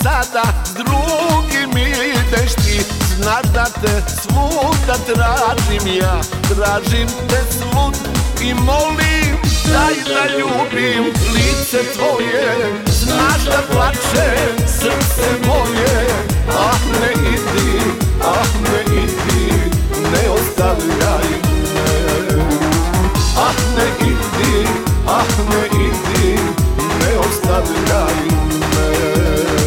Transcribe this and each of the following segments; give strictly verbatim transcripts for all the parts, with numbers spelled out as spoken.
sada s drugim ideš ti. Znaš da te svuda tražim ja, tražim te svud i molim daj da ljubim lice tvoje. Znaš da plače srce moje, ah ne idi, ah ne idi, ne ostavljaj me. Ah ne idi, ah ne idi, ne ostavljaj me.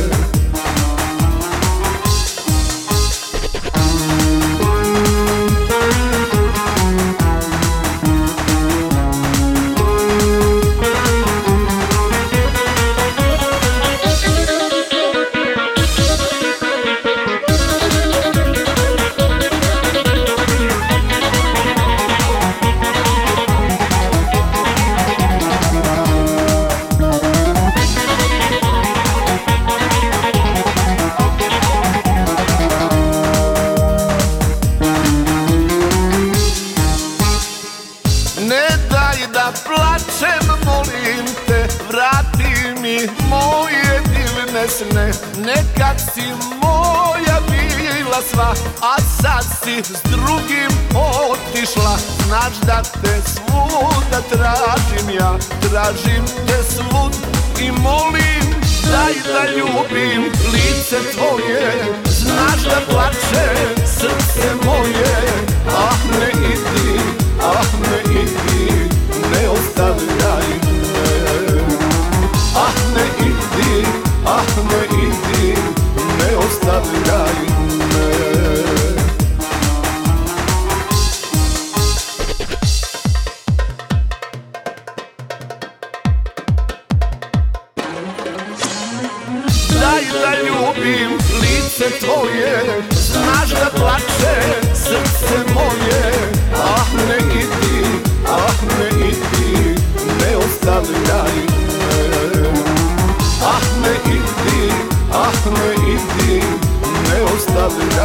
Ne daj da plačem, molim te, vrati mi moje divne sne. Nekad si moja bila sva, a sad si s drugim otišla. Znaš da te svuda tražim ja, tražim te svud i molim daj da ljubim lice tvoje. Znaš da plače srce moje, ah ne idi, ah ne idi, ne ostavljaj me. Ah ne idi, ah ne idi, ne ostavljaj me. Daj da ljubim lice tvoje, znaš da plače srce moje. Ah ne idi, ah ne idi, ne ostavljaj me. Ah ne idi, ah ne idi, ne ostavljaj me.